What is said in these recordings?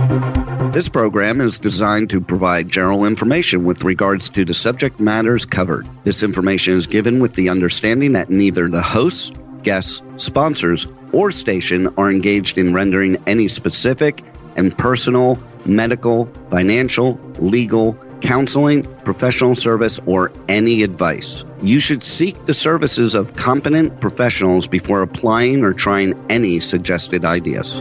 This program is designed to provide general information with regards to the subject matters covered. This information is given with the understanding that neither the hosts, guests, sponsors, or station are engaged in rendering any specific and personal, medical, financial, legal, counseling, professional service, or any advice. You should seek the services of competent professionals before applying or trying any suggested ideas.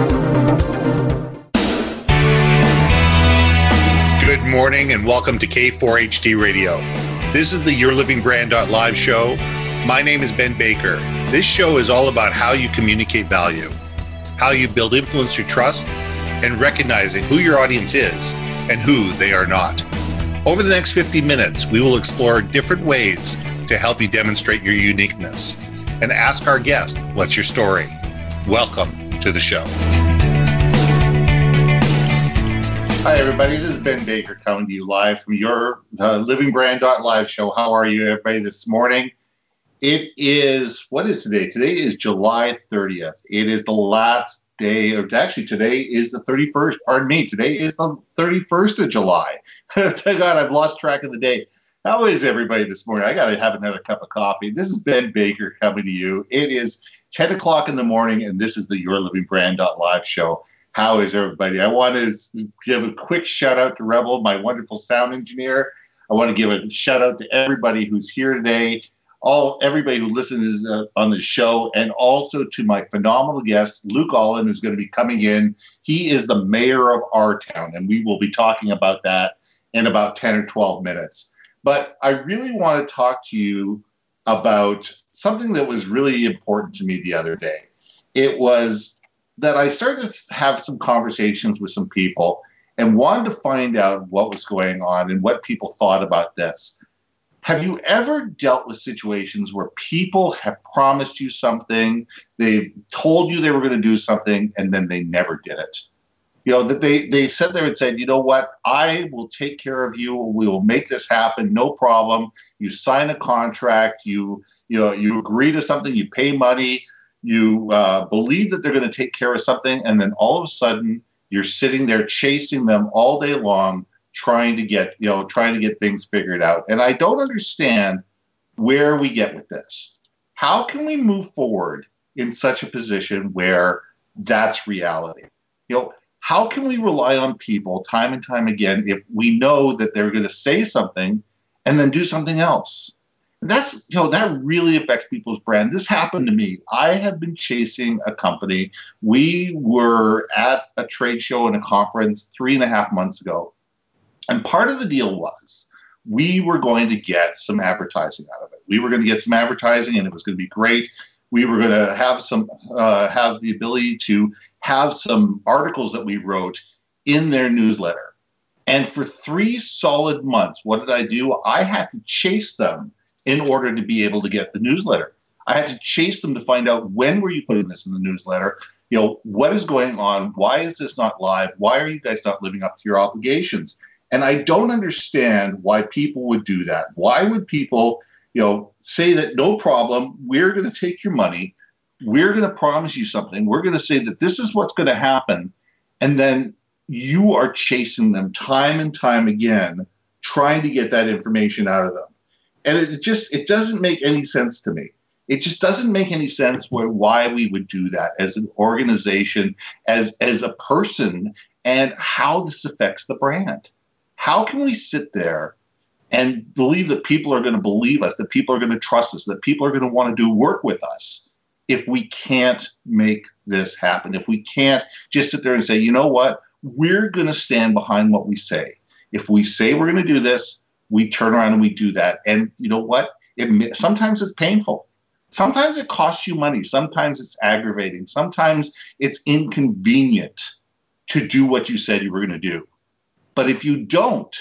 Good morning and welcome to K4HD Radio. This is the Your Living Brand Live show. My name is Ben Baker. This show is all about how you communicate value, how you build influence through trust, and recognizing who your audience is and who they are not. Over the next 50 minutes, we will explore different ways to help you demonstrate your uniqueness and ask our guest, what's your story? Welcome to the show. Hi, everybody. This is Ben Baker coming to you live from your Living Brand Live show. How are you, everybody, this morning? It is, what is today? Today is July 30th. It is the last day, or actually today is the 31st. Pardon me. Today is the 31st of July. Thank God, I've lost track of the day. How is everybody this morning? I got to have another cup of coffee. This is Ben Baker coming to you. It is 10 o'clock in the morning, and this is the Your Living Brand Live show. How is everybody? I want to give a quick shout out to Rebel, my wonderful sound engineer. I want to give a shout out to everybody who's here today, everybody who listens on the show, and also to my phenomenal guest, Luke Allen, who's going to be coming in. He is the mayor of our town, and we will be talking about that in about 10 or 12 minutes. But I really want to talk to you about something that was really important to me the other day. It was that I started to have some conversations with some people and wanted to find out what was going on and what people thought about this. Have you ever dealt with situations where people have promised you something, they've told you they were going to do something, and then they never did it? You know, that they sat there and said, you know what, I will take care of you. We will make this happen. No problem. You sign a contract. You agree to something. You pay money. You believe that they're going to take care of something, and then all of a sudden you're sitting there chasing them all day long, trying to get things figured out. And I don't understand where we get with this. How can we move forward in such a position where that's reality? You know, how can we rely on people time and time again if we know that they're going to say something and then do something else? That really affects people's brand. This happened to me. I have been chasing a company. We were at a trade show and a conference 3.5 months ago. And part of the deal was we were going to get some advertising out of it. We were going to get some advertising, and it was going to be great. We were going to have have the ability to have some articles that we wrote in their newsletter. And for 3 solid months, what did I do? I had to chase them in order to be able to get the newsletter. I had to chase them to find out, when were you putting this in the newsletter? You know, what is going on? Why is this not live? Why are you guys not living up to your obligations? And I don't understand why people would do that. Why would people, say that no problem, we're going to take your money, we're going to promise you something, we're going to say that this is what's going to happen, and then you are chasing them time and time again, trying to get that information out of them. And it doesn't make any sense to me. It just doesn't make any sense why we would do that as an organization, as a person, and how this affects the brand. How can we sit there and believe that people are going to believe us, that people are going to trust us, that people are going to want to do work with us if we can't make this happen, if we can't just sit there and say, you know what, we're going to stand behind what we say. If we say we're going to do this, we turn around and we do that. And you know what? Sometimes it's painful. Sometimes it costs you money. Sometimes it's aggravating. Sometimes it's inconvenient to do what you said you were going to do. But if you don't,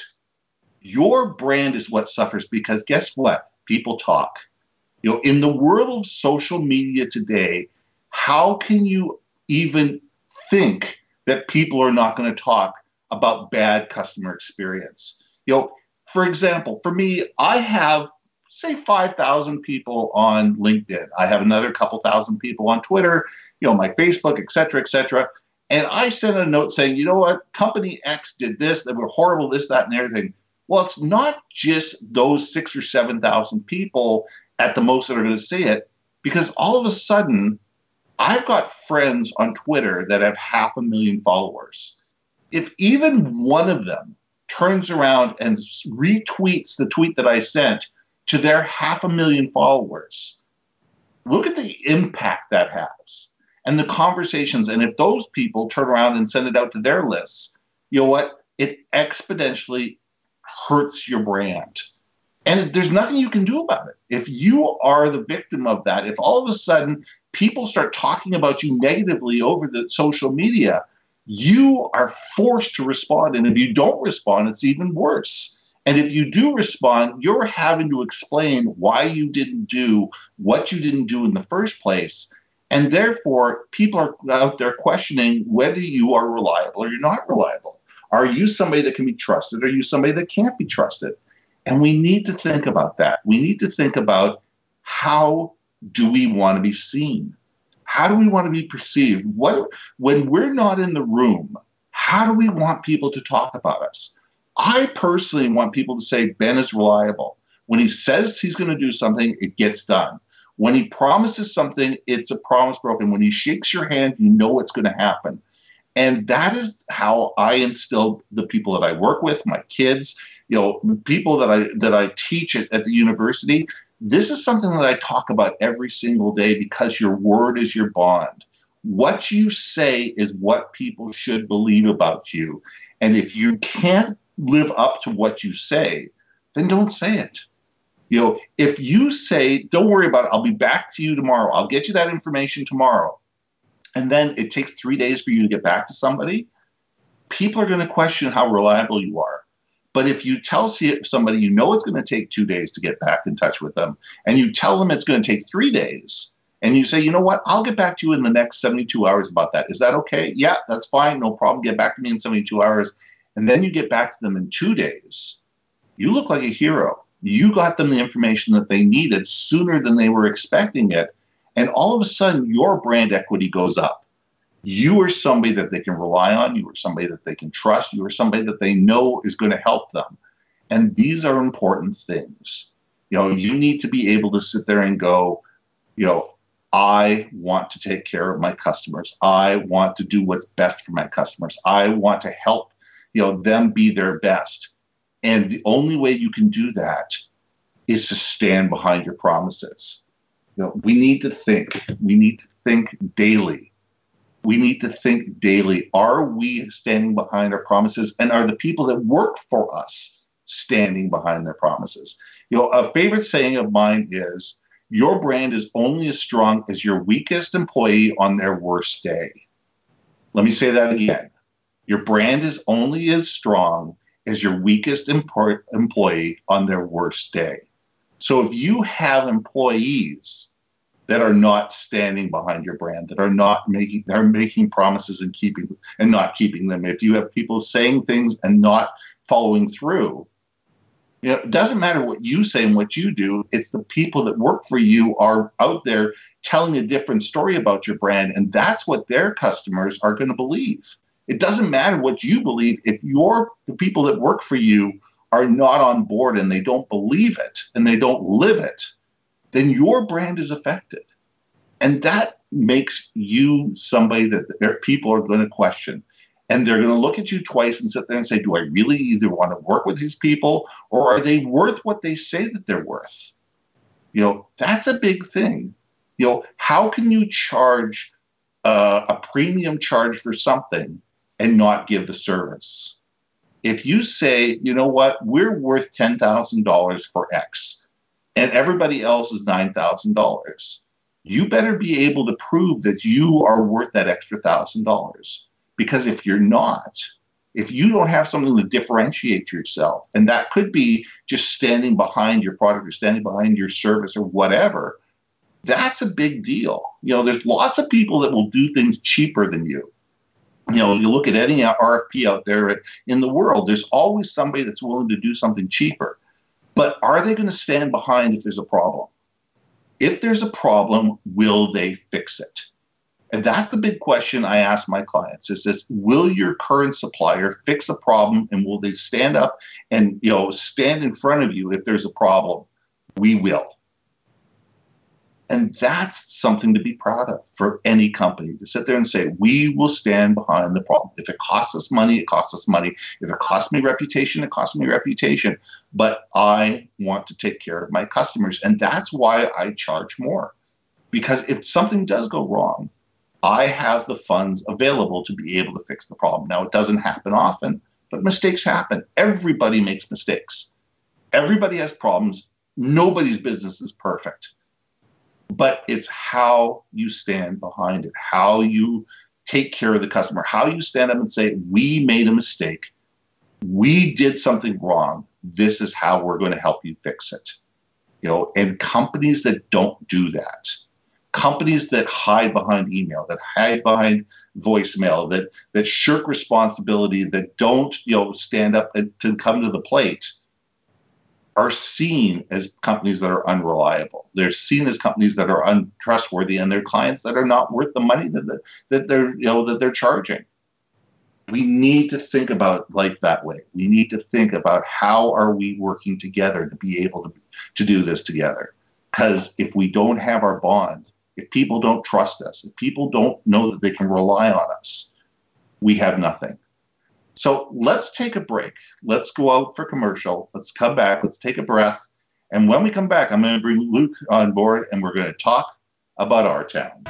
your brand is what suffers, because guess what? People talk. In the world of social media today, how can you even think that people are not going to talk about bad customer experience? For example, for me, I have, say, 5,000 people on LinkedIn. I have another couple thousand people on Twitter, my Facebook, et cetera, et cetera. And I sent a note saying, you know what, company X did this, they were horrible, this, that, and everything. Well, it's not just those 6,000 or 7,000 people at the most that are going to see it, because all of a sudden, I've got friends on Twitter that have 500,000 followers. If even one of them turns around and retweets the tweet that I sent to their 500,000 followers, look at the impact that has and the conversations. And if those people turn around and send it out to their lists, you know what? It exponentially hurts your brand. And there's nothing you can do about it. If you are the victim of that, if all of a sudden people start talking about you negatively over the social media, you are forced to respond. And if you don't respond, it's even worse. And if you do respond, you're having to explain why you didn't do what you didn't do in the first place. And therefore, people are out there questioning whether you are reliable or you're not reliable. Are you somebody that can be trusted? Are you somebody that can't be trusted? And we need to think about that. We need to think about, how do we want to be seen? How do we want to be perceived? When we're not in the room, how do we want people to talk about us? I personally want people to say Ben is reliable. When he says he's going to do something, it gets done. When he promises something, it's a promise broken. When he shakes your hand, you know it's going to happen. And that is how I instill the people that I work with, my kids, people that I teach at the university. This is something that I talk about every single day, because your word is your bond. What you say is what people should believe about you. And if you can't live up to what you say, then don't say it. If you say, don't worry about it, I'll be back to you tomorrow, I'll get you that information tomorrow, and then it takes 3 days for you to get back to somebody, people are going to question how reliable you are. But if you tell somebody it's going to take 2 days to get back in touch with them, and you tell them it's going to take 3 days, and you say, you know what, I'll get back to you in the next 72 hours about that. Is that okay? Yeah, that's fine. No problem. Get back to me in 72 hours. And then you get back to them in 2 days. You look like a hero. You got them the information that they needed sooner than they were expecting it. And all of a sudden, your brand equity goes up. You are somebody that they can rely on. You are somebody that they can trust. You are somebody that they know is going to help them. And these are important things. You need to be able to sit there and go, I want to take care of my customers. I want to do what's best for my customers. I want to help, them be their best. And the only way you can do that is to stand behind your promises. We need to think. We need to think daily. We need to think daily. Are we standing behind our promises? And are the people that work for us standing behind their promises? A favorite saying of mine is, your brand is only as strong as your weakest employee on their worst day. Let me say that again. Your brand is only as strong as your weakest employee on their worst day. So if you have employees that are not standing behind your brand, that are making promises and not keeping them, if you have people saying things and not following through, it doesn't matter what you say and what you do. It's the people that work for you are out there telling a different story about your brand, and that's what their customers are going to believe. It doesn't matter what you believe. If the people that work for you are not on board and they don't believe it and they don't live it, then your brand is affected. And that makes you somebody that people are going to question. And they're going to look at you twice and sit there and say, do I really either want to work with these people, or are they worth what they say that they're worth? That's a big thing. How can you charge a premium charge for something and not give the service? If you say, you know what, we're worth $10,000 for X, and everybody else is $9,000, you better be able to prove that you are worth that extra $1,000. Because if you're not, if you don't have something to differentiate yourself, and that could be just standing behind your product or standing behind your service or whatever, that's a big deal. There's lots of people that will do things cheaper than you. You look at any RFP out there in the world, there's always somebody that's willing to do something cheaper. But are they going to stand behind if there's a problem? If there's a problem, will they fix it? And that's the big question I ask my clients is this: will your current supplier fix a problem, and will they stand up and stand in front of you if there's a problem? We will. And that's something to be proud of for any company, to sit there and say, we will stand behind the problem. If it costs us money, it costs us money. If it costs me reputation, it costs me reputation. But I want to take care of my customers. And that's why I charge more. Because if something does go wrong, I have the funds available to be able to fix the problem. Now, it doesn't happen often, but mistakes happen. Everybody makes mistakes. Everybody has problems. Nobody's business is perfect. But it's how you stand behind it, how you take care of the customer, how you stand up and say, we made a mistake. We did something wrong. This is how we're going to help you fix it. And companies that don't do that, companies that hide behind email, that hide behind voicemail, that shirk responsibility, that don't, stand up to come to the plate, are seen as companies that are unreliable. They're seen as companies that are untrustworthy, and they're clients that are not worth the money that they're charging. We need to think about life that way. We need to think about how are we working together to be able to do this together. Because if we don't have our bond, if people don't trust us, if people don't know that they can rely on us, we have nothing. So let's take a break. Let's go out for commercial. Let's come back. Let's take a breath. And when we come back, I'm going to bring Luke on board, and we're going to talk about our town.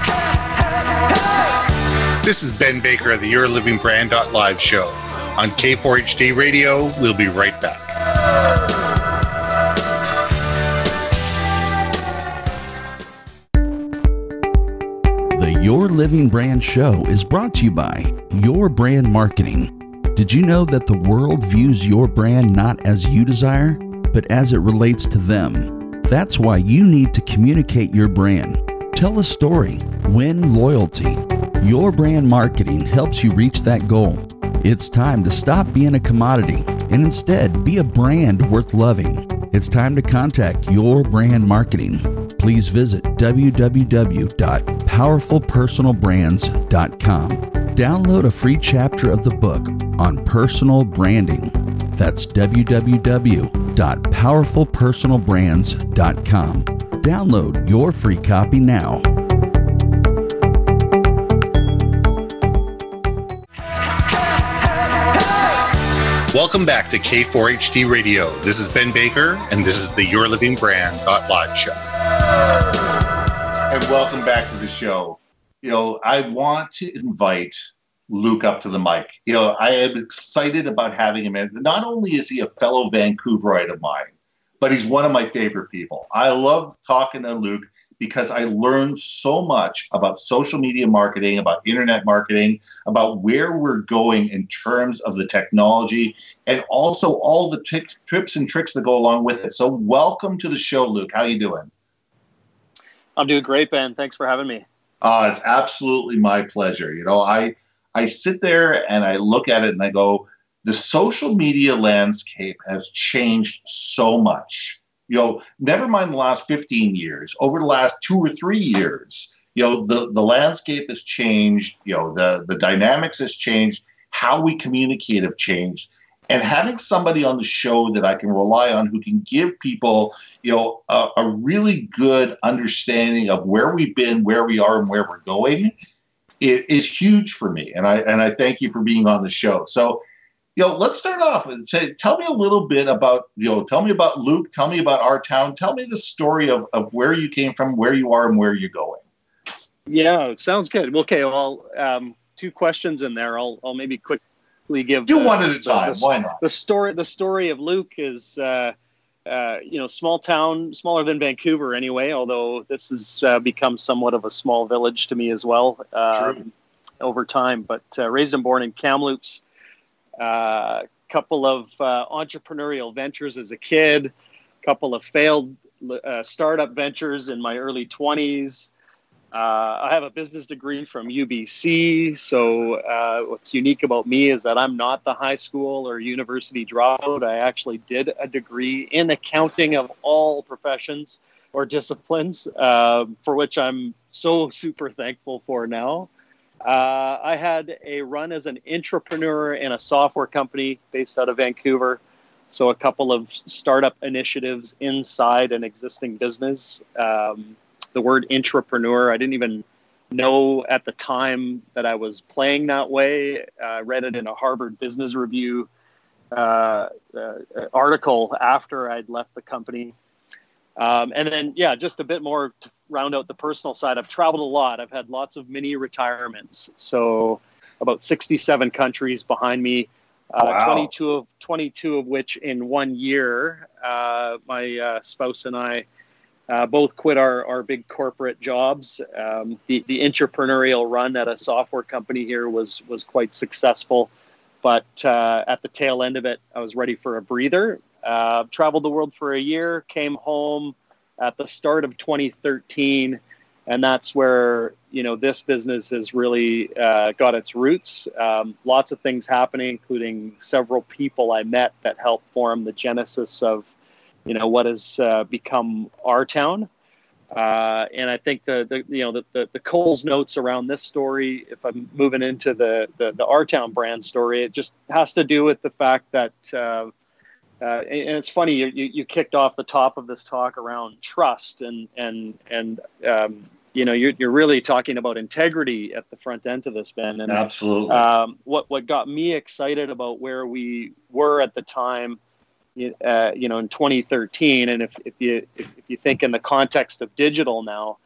This is Ben Baker of the Your Living Brand Live show on K4HD Radio. We'll be right back. The Your Living Brand show is brought to you by Your Brand Marketing. Did you know that the world views your brand not as you desire, but as it relates to them? That's why you need to communicate your brand. Tell a story. Win loyalty. Your Brand Marketing helps you reach that goal. It's time to stop being a commodity and instead be a brand worth loving. It's time to contact Your Brand Marketing. Please visit www.powerfulpersonalbrands.com. Download a free chapter of the book on personal branding. That's www.powerfulpersonalbrands.com. Download your free copy now. Welcome back to K4HD Radio. This is Ben Baker, and this is the Your Living Brand Live show. And welcome back to the show. I want to invite Luke up to the mic. I am excited about having him in. Not only is he a fellow Vancouverite of mine, but he's one of my favorite people. I love talking to Luke because I learned so much about social media marketing, about internet marketing, about where we're going in terms of the technology, and also all the tips and tricks that go along with it. So welcome to the show, Luke. How you doing? I'm doing great, Ben. Thanks for having me. It's absolutely my pleasure. I sit there and I look at it and I go, the social media landscape has changed so much. Never mind the last 15 years, over the last 2 or 3 years, the landscape has changed, the dynamics has changed, how we communicate have changed. And having somebody on the show that I can rely on who can give people, a really good understanding of where we've been, where we are, and where we're going, it is huge for me. And I thank you for being on the show. So, let's start off and tell me a little bit about, tell me about Luke, tell me about our town, tell me the story of where you came from, where you are, and where you're going. Yeah, it sounds good. Okay, well, 2 questions in there. I'll maybe quickly give. Do one at a time. Why not? The story of Luke is, small town, smaller than Vancouver anyway. Although this has become somewhat of a small village to me as well over time. But raised and born in Kamloops. Couple of entrepreneurial ventures as a kid, couple of failed startup ventures in my early 20s. I have a business degree from UBC, so what's unique about me is that I'm not the high school or university dropout. I actually did a degree in accounting of all professions or disciplines, for which I'm so super thankful for now. I had a run as an intrapreneur in a software company based out of Vancouver. So a couple of startup initiatives inside an existing business. The word intrapreneur, I didn't even know at the time that I was playing that way. I read it in a Harvard Business Review article after I'd left the company. And then, just a bit more to round out the personal side. I've traveled a lot. I've had lots of mini retirements. So about 67 countries behind me, wow. 22 of which in 1 year. My spouse and I both quit our big corporate jobs. The entrepreneurial run at a software company here was quite successful. But at the tail end of it, I was ready for a breather. Traveled the world for a year, came home at the start of 2013, and that's where this business has really got its roots. Lots of things happening, including several people I met that helped form the genesis of what has become Our Town. And I think the Coles notes around this story, if I'm moving into the Our Town brand story, it just has to do with the fact that. And it's funny, you kicked off the top of this talk around trust, and you're really talking about integrity at the front end of this, Ben. And absolutely, what got me excited about where we were at the time, in 2013, and if you think in the context of digital now,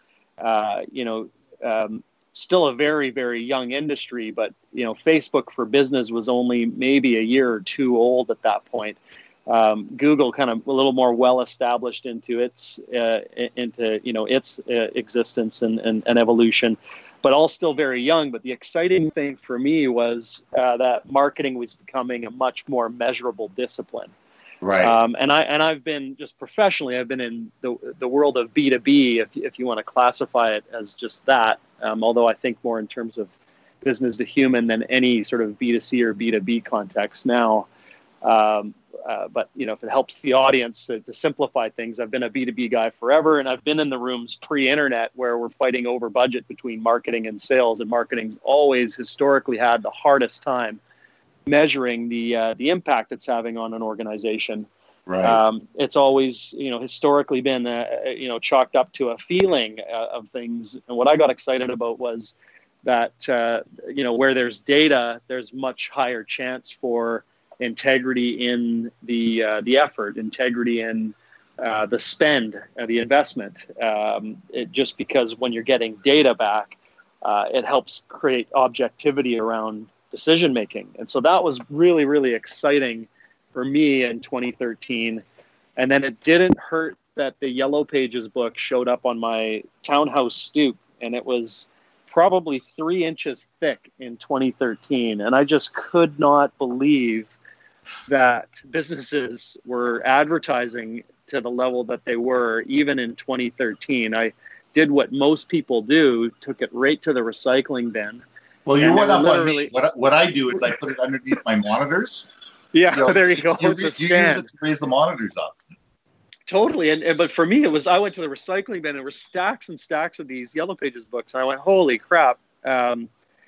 still a very, very young industry, but Facebook for Business was only maybe a year or two old at that point. Google kind of a little more well established into its existence and evolution, but all still very young. But the exciting thing for me was that marketing was becoming a much more measurable discipline. Right. And I've been just professionally, I've been in the world of B2B, if you want to classify it as just that. Although I think more in terms of business to human than any sort of B2C or B2B context now. But if it helps the audience to simplify things, I've been a B2B guy forever, and I've been in the rooms pre-internet where we're fighting over budget between marketing and sales, and marketing's always historically had the hardest time measuring the impact it's having on an organization. Right. It's always historically been chalked up to a feeling of things, and what I got excited about was that where there's data, there's much higher chance for integrity in the effort, integrity in the spend, the investment. Just because when you're getting data back, it helps create objectivity around decision making. And so that was really, really exciting for me in 2013. And then it didn't hurt that the Yellow Pages book showed up on my townhouse stoop, and it was probably 3 inches thick in 2013. And I just could not believe that businesses were advertising to the level that they were, even in 2013. I did what most people do, took it right to the recycling bin. Well, you went up on me. What I do is I put it underneath my monitors. Yeah, there you go. You use it to raise the monitors up. Totally. But for me, I went to the recycling bin, and there were stacks and stacks of these Yellow Pages books. And I went, holy crap. And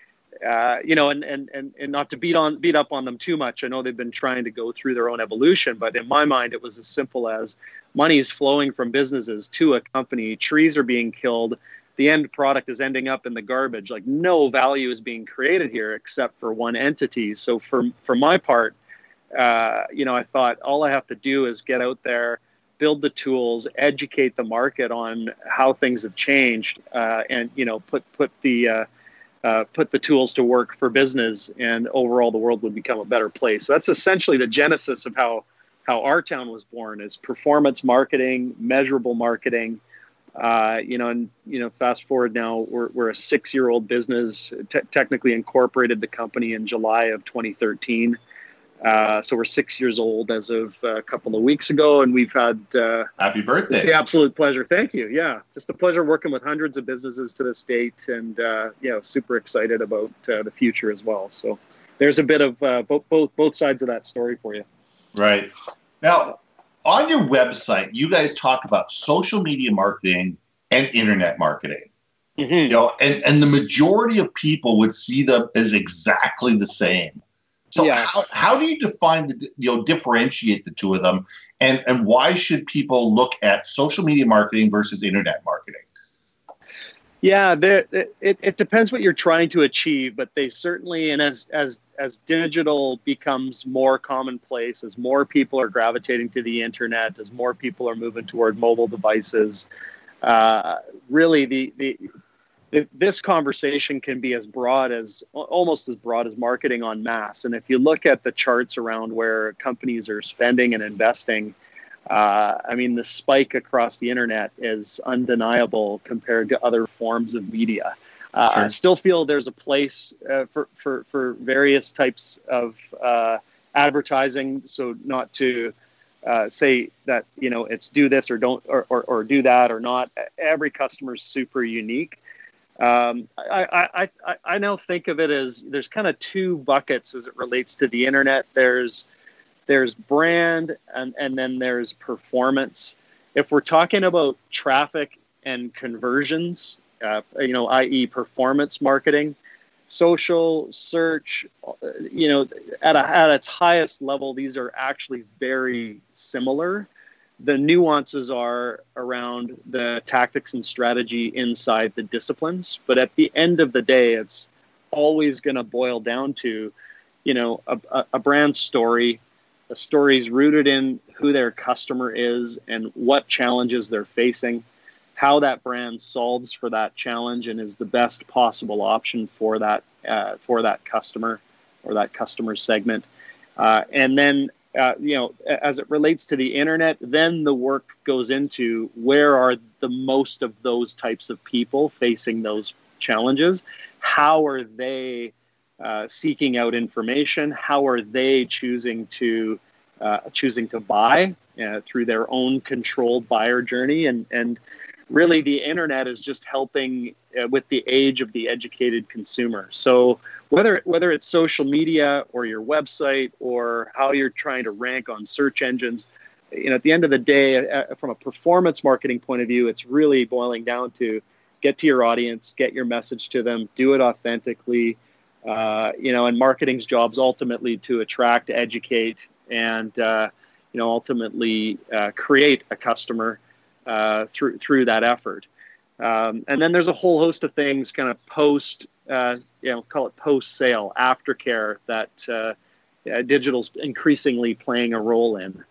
not to beat up on them too much. I know they've been trying to go through their own evolution, but in my mind, it was as simple as money is flowing from businesses to a company. Trees are being killed. The end product is ending up in the garbage. Like, no value is being created here except for one entity. So for my part, I thought all I have to do is get out there, build the tools, educate the market on how things have changed, and put the tools to work for business, and overall the world would become a better place. So that's essentially the genesis of how Our Town was born, is performance marketing, measurable marketing. Fast forward now, we're a 6-year-old business, technically incorporated the company in July of 2013. So we're 6 years old as of a couple of weeks ago, and we've had happy birthday. The absolute pleasure. Thank you. Yeah, just a pleasure working with hundreds of businesses to this date, and super excited about the future as well. So there's a bit of both sides of that story for you. Right. Now, on your website, you guys talk about social media marketing and internet marketing. Mm-hmm. You know, and the majority of people would see them as exactly the same. So how do you define differentiate the two of them, and why should people look at social media marketing versus internet marketing? Yeah, it depends what you're trying to achieve, but they certainly, and as digital becomes more commonplace, as more people are gravitating to the internet, as more people are moving toward mobile devices, really this conversation can be almost as broad as marketing en masse. And if you look at the charts around where companies are spending and investing, I mean, the spike across the internet is undeniable compared to other forms of media. Sure. I still feel there's a place for various types of advertising. So not to say that, it's do this or don't, or do that or not. Every customer is super unique. I now think of it as there's kind of two buckets as it relates to the internet. There's brand and then there's performance. If we're talking about traffic and conversions, i.e. performance marketing, social search, at its highest level, these are actually very similar. The nuances are around the tactics and strategy inside the disciplines. But at the end of the day, it's always going to boil down to, a brand story. The story is rooted in who their customer is and what challenges they're facing, how that brand solves for that challenge and is the best possible option for that customer or that customer segment. And then, as it relates to the internet, then the work goes into where are the most of those types of people facing those challenges? How are they seeking out information? How are they choosing to buy through their own controlled buyer journey? And really, the internet is just helping with the age of the educated consumer. So whether it's social media or your website or how you're trying to rank on search engines, at the end of the day, from a performance marketing point of view, it's really boiling down to get to your audience, get your message to them, do it authentically. And marketing's job is ultimately to attract, educate, and ultimately create a customer through that effort. And then there's a whole host of things kind of post, call it post-sale, aftercare that digital's increasingly playing a role in.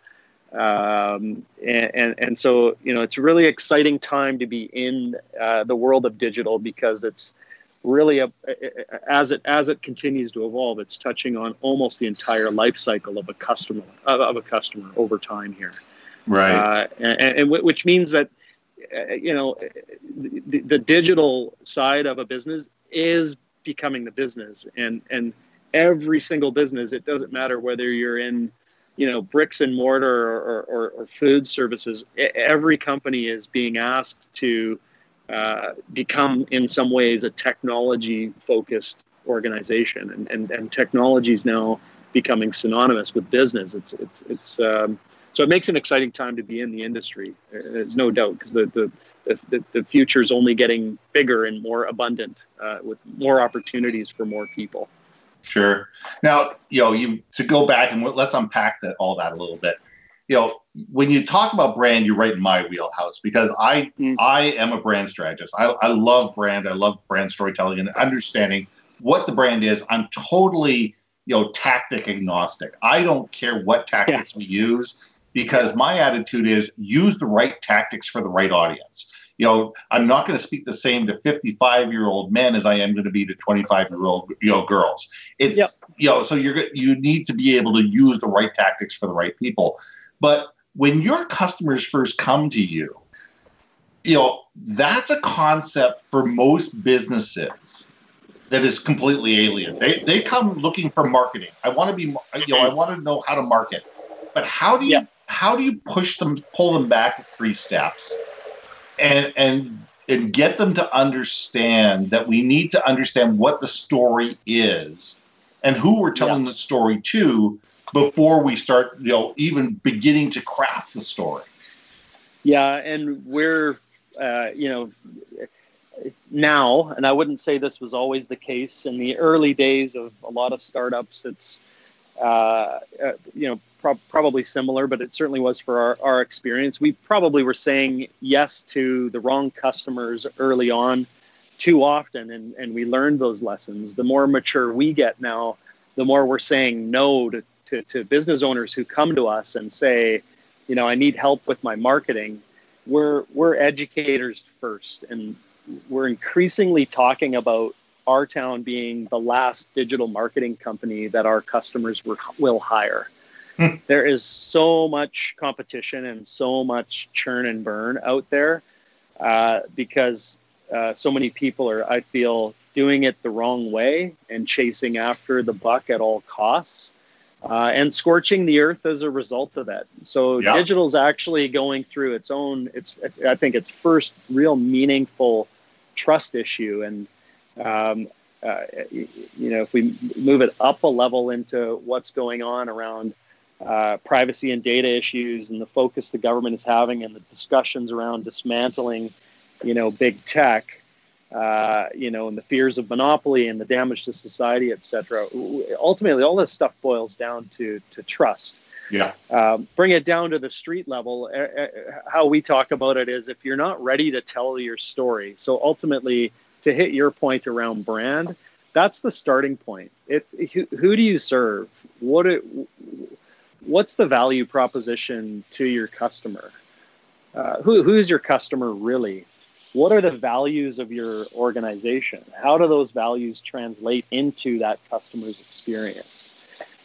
And so, it's a really exciting time to be in the world of digital because it's really as it continues to evolve, it's touching on almost the entire life cycle of a customer over time here. Right. And which means that, the digital side of a business is becoming the business, and every single business, it doesn't matter whether you're in, bricks and mortar or food services, every company is being asked to become in some ways a technology focused organization, and technology is now becoming synonymous with business. So it makes an exciting time to be in the industry. There's no doubt, because the future is only getting bigger and more abundant with more opportunities for more people. Sure. Now, to go back and let's unpack all that a little bit. When you talk about brand, you're right in my wheelhouse because I am a brand strategist. I love brand. I love brand storytelling and understanding what the brand is. I'm totally, tactic agnostic. I don't care what tactics we use, because my attitude is use the right tactics for the right audience. I'm not going to speak the same to 55-year-old men as I am going to be to 25-year-old girls. So you need to be able to use the right tactics for the right people. But when your customers first come to you, that's a concept for most businesses that is completely alien. They come looking for marketing. I want to know how to market. But how do you pull them back 3 steps and get them to understand that we need to understand what the story is and who we're telling the story to before we start, even beginning to craft the story. Yeah, and we're, now, and I wouldn't say this was always the case in the early days of a lot of startups. It's, probably similar, but it certainly was for our experience. We probably were saying yes to the wrong customers early on too often, and we learned those lessons. The more mature we get now, the more we're saying no to business owners who come to us and say, I need help with my marketing. We're educators first, and we're increasingly talking about our town being the last digital marketing company that our customers will hire. There is so much competition and so much churn and burn out there because so many people are, I feel, doing it the wrong way and chasing after the buck at all costs and scorching the earth as a result of that. So digital's actually going through its own, I think its first real meaningful trust issue. And, if we move it up a level into what's going on around privacy and data issues and the focus the government is having and the discussions around dismantling, big tech, and the fears of monopoly and the damage to society, et cetera. Ultimately, all this stuff boils down to trust. Yeah. Bring it down to the street level. How we talk about it is if you're not ready to tell your story. So ultimately, to hit your point around brand, that's the starting point. Who do you serve? What's the value proposition to your customer? Who's your customer really? What are the values of your organization? How do those values translate into that customer's experience?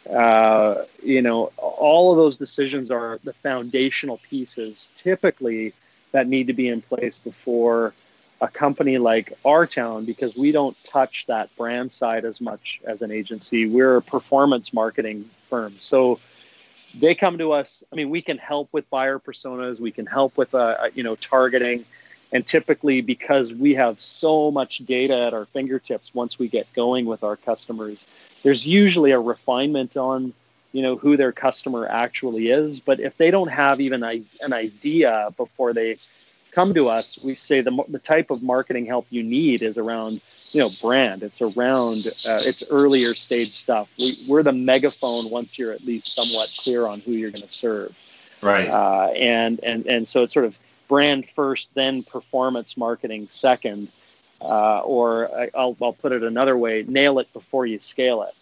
All of those decisions are the foundational pieces typically that need to be in place before a company like our town, because we don't touch that brand side as much as an agency. We're a performance marketing firm. So they come to us. I mean, we can help with buyer personas. We can help with, targeting. And typically, because we have so much data at our fingertips, once we get going with our customers, there's usually a refinement on, who their customer actually is. But if they don't have even an idea before they come to us, we say the type of marketing help you need is around, brand. It's around it's earlier stage stuff. We're the megaphone once you're at least somewhat clear on who you're going to serve. Right. And so it's sort of brand first, then performance marketing second, or I'll put it another way: nail it before you scale it.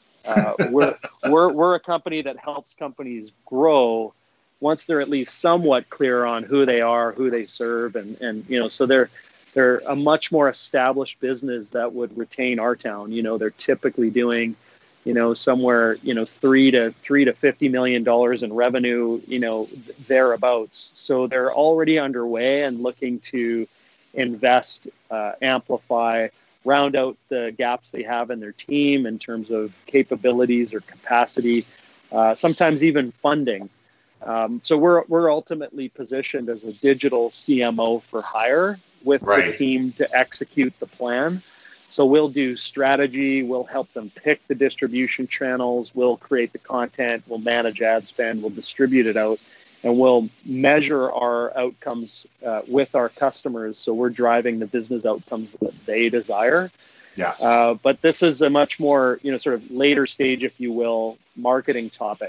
We're a company that helps companies grow once they're at least somewhat clear on who they are, who they serve, and so they're a much more established business that would retain our town. They're typically doing, somewhere, $3 to $50 million in revenue, thereabouts. So they're already underway and looking to invest, amplify, round out the gaps they have in their team in terms of capabilities or capacity, sometimes even funding. So we're ultimately positioned as a digital CMO for hire with the team to execute the plan. So we'll do strategy, we'll help them pick the distribution channels, we'll create the content, we'll manage ad spend, we'll distribute it out, and we'll measure our outcomes with our customers. So we're driving the business outcomes that they desire. Yeah. But this is a much more, sort of later stage, if you will, marketing topic.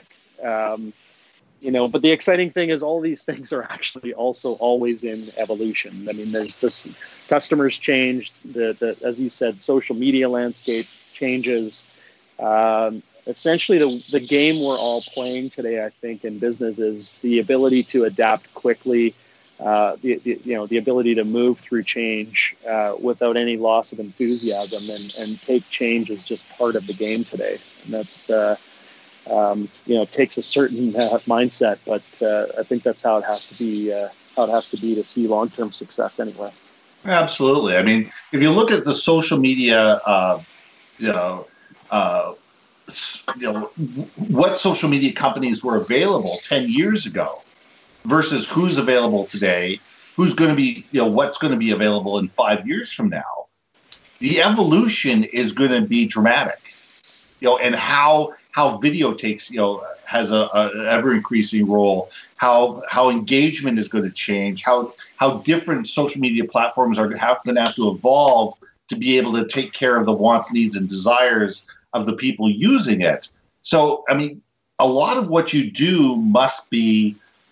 But the exciting thing is all these things are actually also always in evolution. I mean, there's this customers change, the as you said, social media landscape changes. Essentially, the game we're all playing today, I think, in business is the ability to adapt quickly, the ability to move through change without any loss of enthusiasm, and take change as just part of the game today. And that's it takes a certain mindset, but I think that's how it has to be. How it has to be to see long-term success, anyway. Absolutely. I mean, if you look at the social media, what social media companies were available 10 years ago versus who's available today, who's going to be, what's going to be available in 5 years from now, the evolution is going to be dramatic. And how how video takes, has a ever increasing role, how engagement is going to change, how different social media platforms are going to have to evolve to be able to take care of the wants, needs, and desires of the people using it. So, I mean, a lot of what you do must be,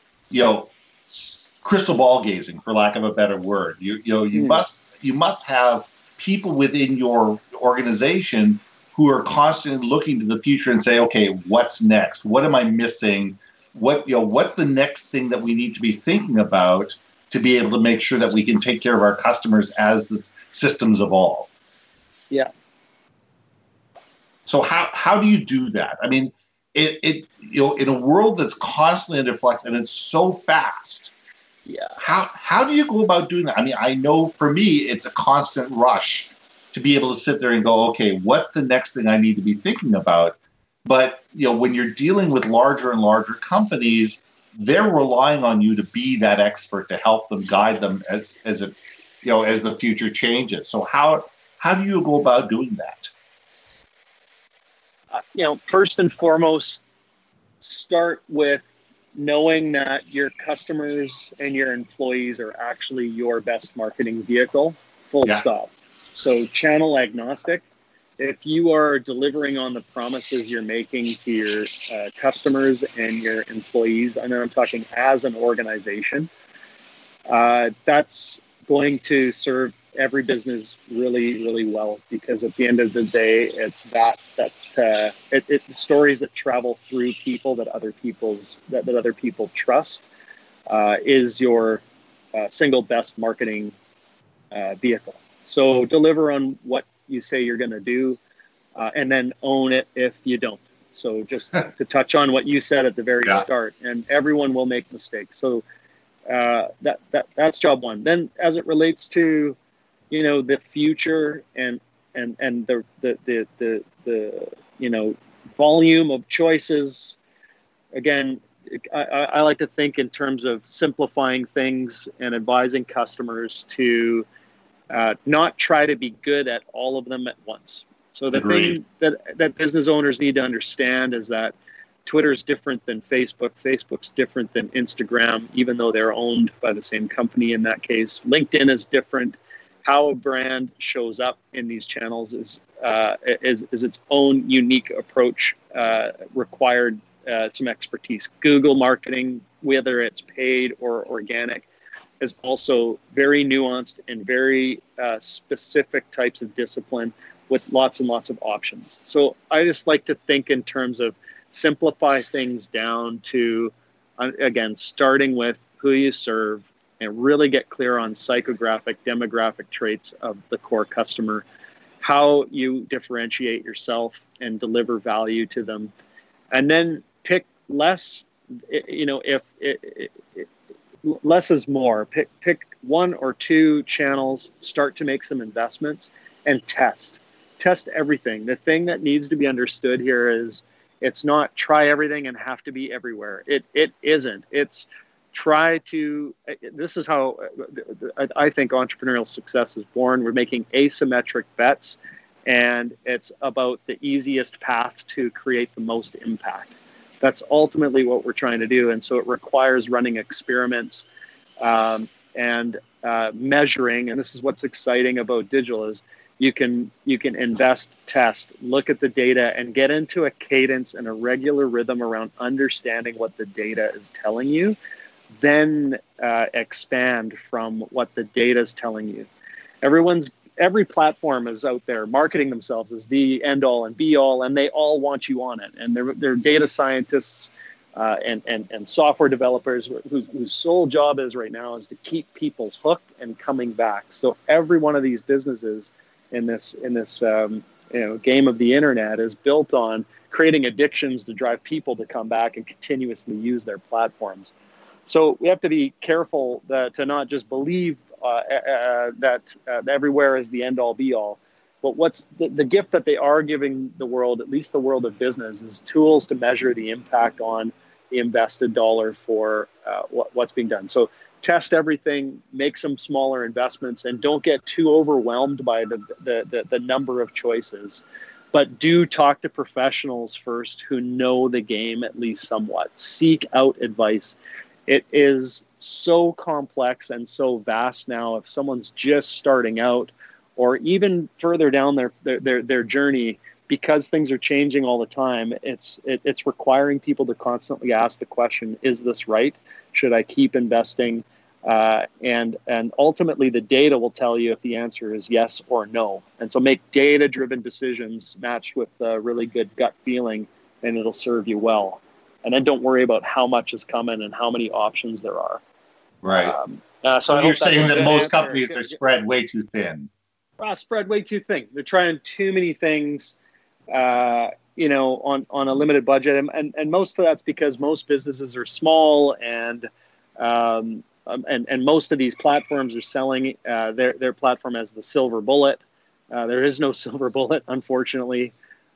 crystal ball gazing, for lack of a better word. You must have people within your organization who are constantly looking to the future and say, okay, what's next? What am I missing? What's the next thing that we need to be thinking about to be able to make sure that we can take care of our customers as the systems evolve? Yeah. So how do you do that? I mean, in a world that's constantly in flux and it's so fast, how do you go about doing that? I mean, I know for me, it's a constant rush to be able to sit there and go, okay, what's the next thing I need to be thinking about? But, when you're dealing with larger and larger companies, they're relying on you to be that expert to help them, guide them as the future changes. So how do you go about doing that? First and foremost, start with knowing that your customers and your employees are actually your best marketing vehicle, full stop. So channel agnostic. If you are delivering on the promises you're making to your customers and your employees, and I'm talking as an organization, that's going to serve every business really, really well, because at the end of the day, it's stories that travel through people that other people trust is your single best marketing vehicle. So deliver on what you say you're going to do, and then own it if you don't. So just to touch on what you said at the very start, and everyone will make mistakes. So that's job one. Then as it relates to the future and the volume of choices, again, I like to think in terms of simplifying things and advising customers to not try to be good at all of them at once. So the thing that business owners need to understand is that Twitter is different than Facebook. Facebook's different than Instagram, even though they're owned by the same company in that case. LinkedIn is different. How a brand shows up in these channels is its own unique approach, required some expertise. Google marketing, whether it's paid or organic, is also very nuanced and very specific types of discipline with lots and lots of options. So I just like to think in terms of simplify things down to, again, starting with who you serve and really get clear on psychographic, demographic traits of the core customer, how you differentiate yourself and deliver value to them. And then pick less, less is more. Pick one or two channels, start to make some investments, and test everything. The thing that needs to be understood here is it's not try everything and have to be everywhere. It isn't. It's try to, this is how I think entrepreneurial success is born. We're making asymmetric bets, and it's about the easiest path to create the most impact. That's ultimately what we're trying to do. And so it requires running experiments and measuring. And this is what's exciting about digital is you can invest, test, look at the data, and get into a cadence and a regular rhythm around understanding what the data is telling you, then expand from what the data is telling you. Every platform is out there marketing themselves as the end all and be all, and they all want you on it. And they're data scientists and software developers whose sole job is right now is to keep people hooked and coming back. So every one of these businesses in this game of the internet is built on creating addictions to drive people to come back and continuously use their platforms. So we have to be careful to not just believe that everywhere is the end all be all. But what's the gift that they are giving the world, at least the world of business, is tools to measure the impact on the invested dollar for what's being done. So test everything, make some smaller investments, and don't get too overwhelmed by the number of choices. But do talk to professionals first who know the game at least somewhat. Seek out advice. It is so complex and so vast now. If someone's just starting out or even further down their journey, because things are changing all the time, it's requiring people to constantly ask the question, is this right? Should I keep investing? And ultimately the data will tell you if the answer is yes or no. And so make data-driven decisions matched with a really good gut feeling, and it'll serve you well. And then don't worry about how much is coming and how many options there are. Right. So you're saying that most companies are spread way too thin. Spread way too thin. They're trying too many things, on a limited budget. And most of that's because most businesses are small and most of these platforms are selling their platform as the silver bullet. There is no silver bullet, unfortunately.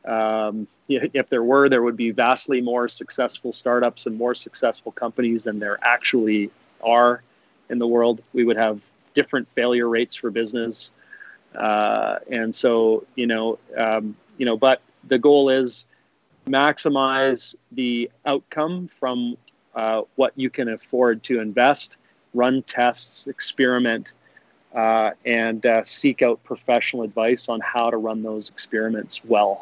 If there were, there would be vastly more successful startups and more successful companies than there actually are in the world. We would have different failure rates for business. And so, but the goal is maximize the outcome from what you can afford to invest, run tests, experiment, and seek out professional advice on how to run those experiments well.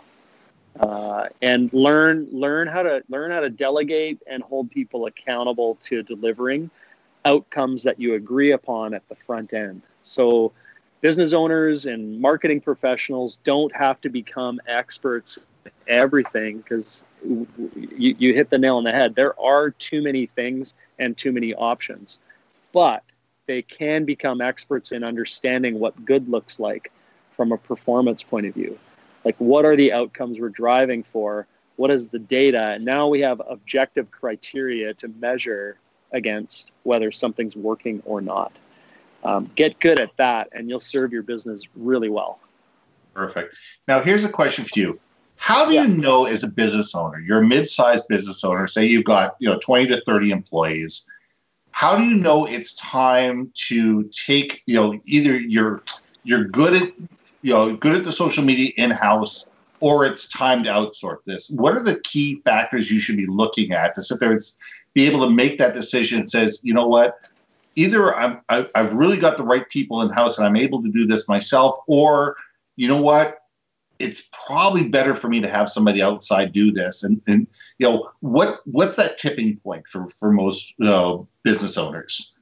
And learn how to delegate and hold people accountable to delivering outcomes that you agree upon at the front end. So business owners and marketing professionals don't have to become experts in everything, because you hit the nail on the head. There are too many things and too many options, but they can become experts in understanding what good looks like from a performance point of view. Like, what are the outcomes we're driving for? What is the data? And now we have objective criteria to measure against whether something's working or not. Get good at that, and you'll serve your business really well. Perfect. Now, here's a question for you. How do you know, as a business owner, you're a mid-sized business owner, say you've got 20 to 30 employees, how do you know it's time to take, either you're good at the social media in-house, or it's time to outsource this? What are the key factors you should be looking at to sit there and be able to make that decision that says, you know what, either I've really got the right people in-house and I'm able to do this myself, or, you know what, it's probably better for me to have somebody outside do this. And what's that tipping point for most business owners?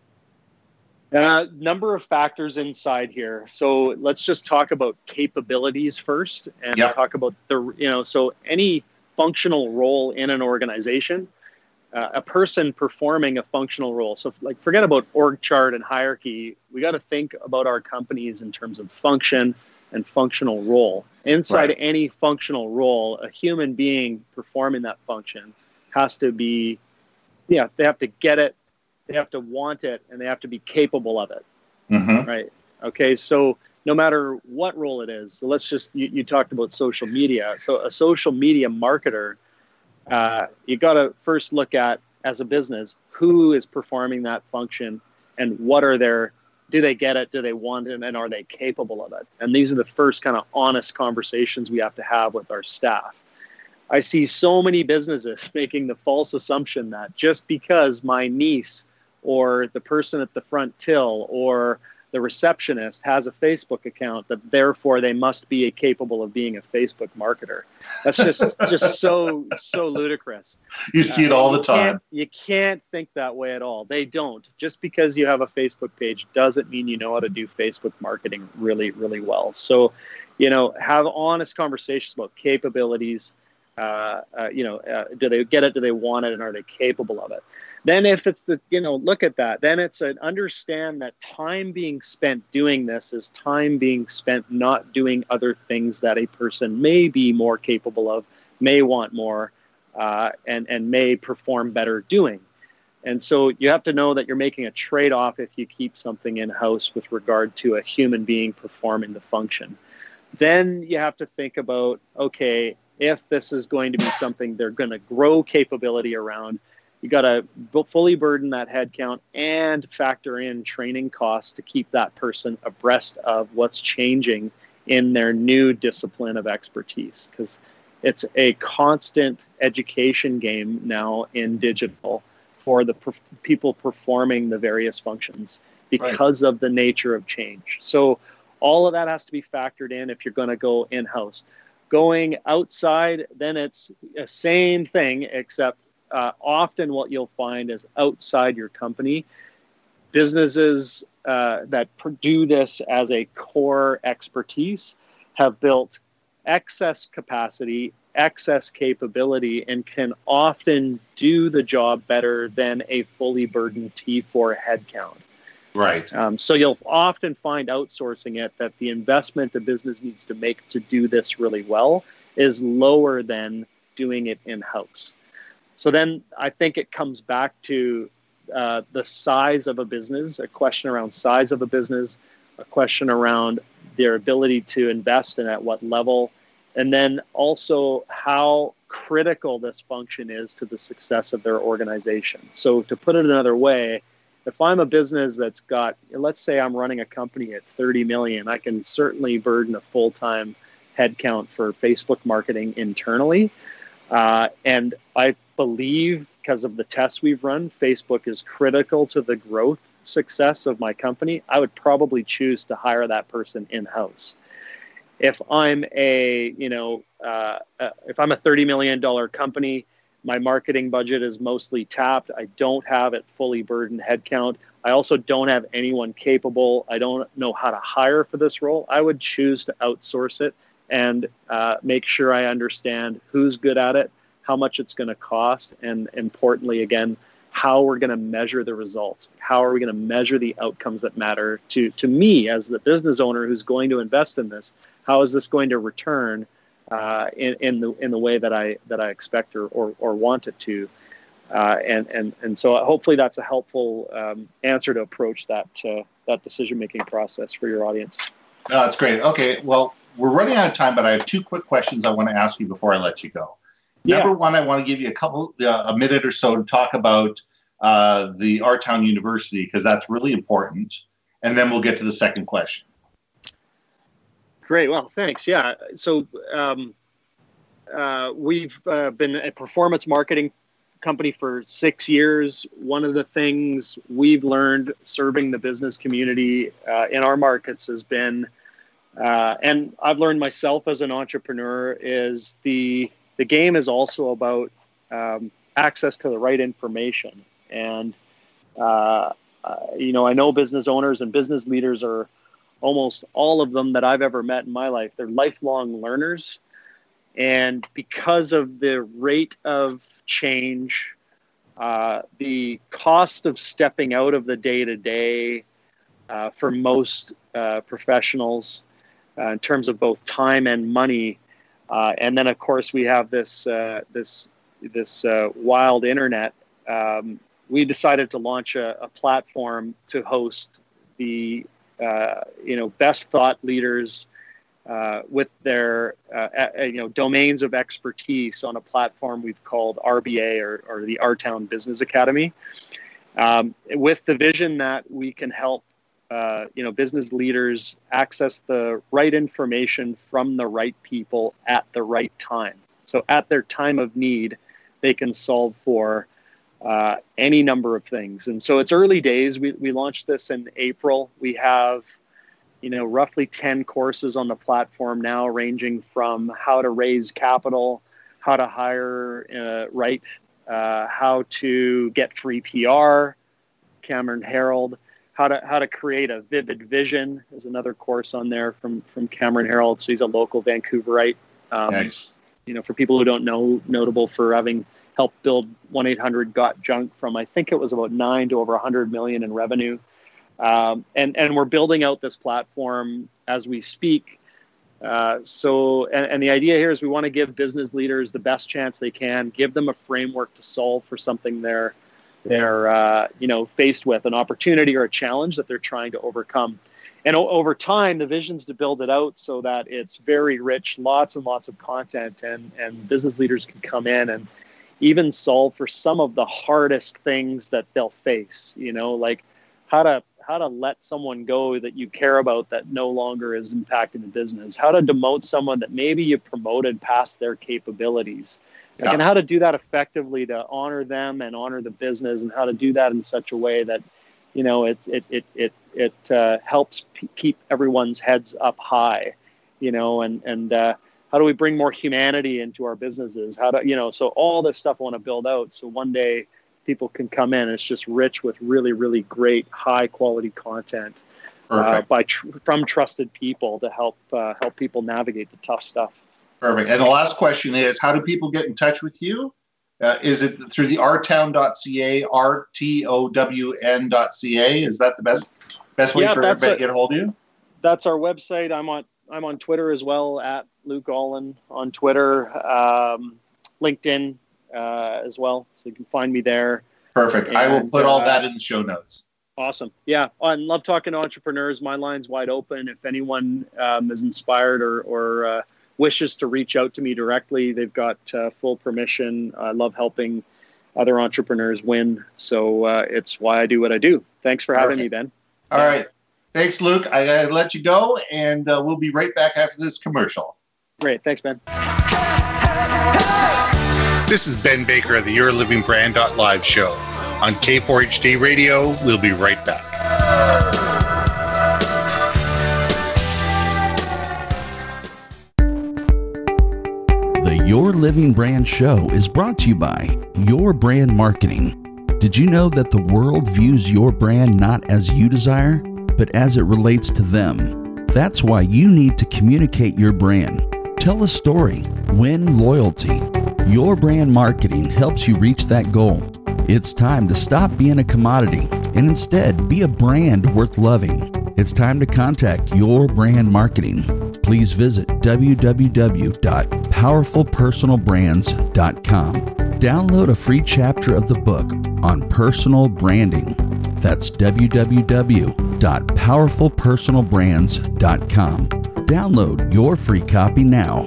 Number of factors inside here. So let's just talk about capabilities first, and talk about so any functional role in an organization, a person performing a functional role. So forget about org chart and hierarchy. We got to think about our companies in terms of function and functional role. Inside any functional role, a human being performing that function has to be, they have to get it, they have to want it, and they have to be capable of it. Mm-hmm. Right. Okay. So no matter what role it is, so let's just, you talked about social media. So a social media marketer, you got to first look at, as a business, who is performing that function and what are do they get it? Do they want it? And are they capable of it? And these are the first kind of honest conversations we have to have with our staff. I see so many businesses making the false assumption that just because my niece or the person at the front till or the receptionist has a Facebook account, that therefore they must be capable of being a Facebook marketer. That's just so ludicrous. You see it all the time. You can't think that way at all. They don't. Just because you have a Facebook page doesn't mean you know how to do Facebook marketing really, really well. So, have honest conversations about capabilities. Do they get it? Do they want it? And are they capable of it? Then if it's look at that, then it's understand that time being spent doing this is time being spent not doing other things that a person may be more capable of, may want more, and may perform better doing. And so you have to know that you're making a trade-off if you keep something in-house with regard to a human being performing the function. Then you have to think about, okay, if this is going to be something they're going to grow capability around, you got to fully burden that headcount and factor in training costs to keep that person abreast of what's changing in their new discipline of expertise, because it's a constant education game now in digital for the people performing the various functions because of the nature of change. So all of that has to be factored in if you're going to go in-house. Going outside, then it's the same thing, except often what you'll find is outside your company, businesses that do this as a core expertise have built excess capacity, excess capability, and can often do the job better than a fully burdened T4 headcount. Right. So you'll often find outsourcing it that the investment a business needs to make to do this really well is lower than doing it in-house. So then I think it comes back to the size of a business, a question around size of a business, a question around their ability to invest and at what level, and then also how critical this function is to the success of their organization. So to put it another way, if I'm a business that's got, let's say I'm running a company at 30 million, I can certainly burden a full-time headcount for Facebook marketing internally. And I believe, because of the tests we've run, Facebook is critical to the growth success of my company. I would probably choose to hire that person in-house. If I'm a $30 million company, my marketing budget is mostly tapped. I don't have it fully burdened headcount. I also don't have anyone capable. I don't know how to hire for this role. I would choose to outsource it and make sure I understand who's good at it, how much it's going to cost, and importantly, again, how we're going to measure the results. How are we going to measure the outcomes that matter to me as the business owner who's going to invest in this? How is this going to return in the way that I expect or want it to? And so hopefully that's a helpful answer to approach that decision-making process for your audience. No, that's great. Okay, well, we're running out of time, but I have two quick questions I want to ask you before I let you go. Number one, I want to give you a minute or so to talk about the Our Town University, because that's really important. And then we'll get to the second question. Great. Well, thanks. Yeah. So we've been a performance marketing company for 6 years. One of the things we've learned serving the business community in our markets has been, and I've learned myself as an entrepreneur, is the game is also about access to the right information. And, I know business owners and business leaders are almost all of them that I've ever met in my life. They're lifelong learners. And because of the rate of change, the cost of stepping out of the day-to-day for most professionals in terms of both time and money, and then of course we have this wild internet. We decided to launch a platform to host the best thought leaders with their domains of expertise on a platform we've called RBA or the Our Town Business Academy, with the vision that we can help business leaders access the right information from the right people at the right time. So at their time of need, they can solve for any number of things. And so it's early days. We launched this in April. We have roughly 10 courses on the platform now, ranging from how to raise capital, how to hire right, how to get free PR, Cameron Herold, how to create a vivid vision is another course on there from Cameron Herold. So he's a local Vancouverite. Nice. For people who don't know, notable for having helped build 1-800-GOT-JUNK from, I think it was about 9 to over 100 million in revenue. And we're building out this platform as we speak. So the idea here is we want to give business leaders the best chance they can, give them a framework to solve for something they're faced with, an opportunity or a challenge that they're trying to overcome. And over time, the vision's to build it out so that it's very rich, lots and lots of content, and business leaders can come in and even solve for some of the hardest things that they'll face, like how to to let someone go that you care about that no longer is impacting the business, how to demote someone that maybe you promoted past their capabilities, and how to do that effectively to honor them and honor the business, and how to do that in such a way that, you know, it helps keep everyone's heads up high, you know, and how do we bring more humanity into our businesses? How do, you know, so all this stuff I want to build out. So one day people can come in and it's just rich with really, really great, high quality content from trusted people to help people navigate the tough stuff. Perfect. And the last question is, how do people get in touch with you? Is it through the rtown.ca, rtown.ca? Is that the best way for everybody to get a hold of you? That's our website. I'm on Twitter as well, at Luke Olin on Twitter, LinkedIn as well. So you can find me there. Perfect. And I will put all that in the show notes. Awesome. Yeah. I love talking to entrepreneurs. My line's wide open. If anyone is inspired or wishes to reach out to me directly, they've got full permission. I love helping other entrepreneurs win. So it's why I do what I do. Thanks for having me, Ben. All right. Thanks, Luke. I got to let you go, and we'll be right back after this commercial. Great. Thanks, Ben. This is Ben Baker of the Your Living Brand Live show on K4HD Radio. We'll be right back. The Your Living Brand show is brought to you by Your Brand Marketing. Did you know that the world views your brand not as you desire, but as it relates to them? That's why you need to communicate your brand. Tell a story. Win loyalty. Your Brand Marketing helps you reach that goal. It's time to stop being a commodity and instead be a brand worth loving. It's time to contact Your Brand Marketing. Please visit www.powerfulpersonalbrands.com. Download a free chapter of the book on personal branding. That's www.powerfulpersonalbrands.com. Download your free copy now.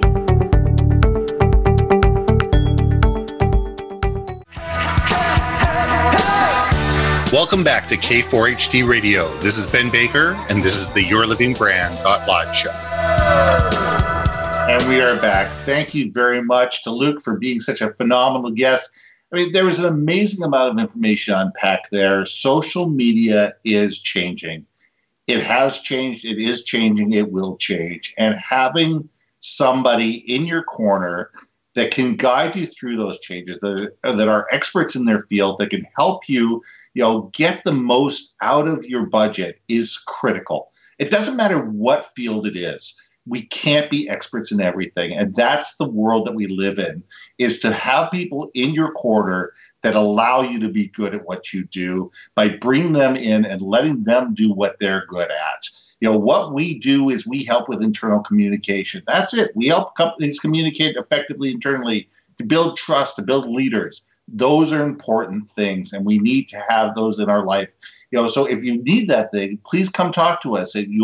Welcome back to K4HD Radio. This is Ben Baker, and this is the Your Living Brand Live show. And we are back. Thank you very much to Luke for being such a phenomenal guest. I mean, there was an amazing amount of information unpacked there. Social media is changing. It has changed. It is changing. It will change. And having somebody in your corner that can guide you through those changes, that are experts in their field, that can help you, get the most out of your budget is critical. It doesn't matter what field it is. We can't be experts in everything. And that's the world that we live in, is to have people in your corner that allow you to be good at what you do by bringing them in and letting them do what they're good at. What we do is we help with internal communication. That's it. We help companies communicate effectively internally, to build trust, to build leaders. Those are important things, and we need to have those in our life. So if you need that thing, please come talk to us at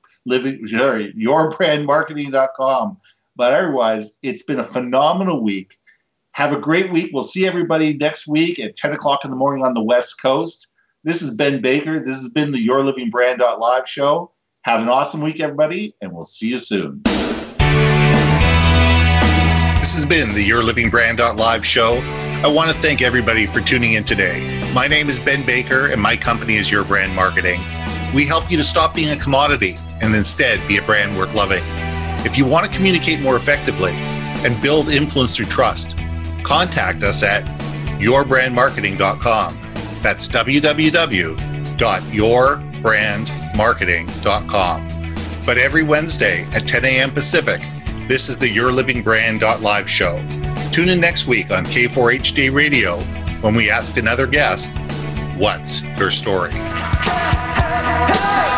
yourbrandmarketing.com. But otherwise, it's been a phenomenal week. Have a great week. We'll see everybody next week at 10 o'clock in the morning on the West Coast. This is Ben Baker. This has been the Your Living Brand Live show. Have an awesome week, everybody, and we'll see you soon. This has been the Your Living Brand Live show. I want to thank everybody for tuning in today. My name is Ben Baker, and my company is Your Brand Marketing. We help you to stop being a commodity and instead be a brand worth loving. If you want to communicate more effectively and build influence through trust, contact us at yourbrandmarketing.com. That's www.yourbrandmarketing.com. But every Wednesday at 10 a.m. Pacific, this is the Your Living Brand Live show. Tune in next week on K4HD Radio when we ask another guest, what's your story?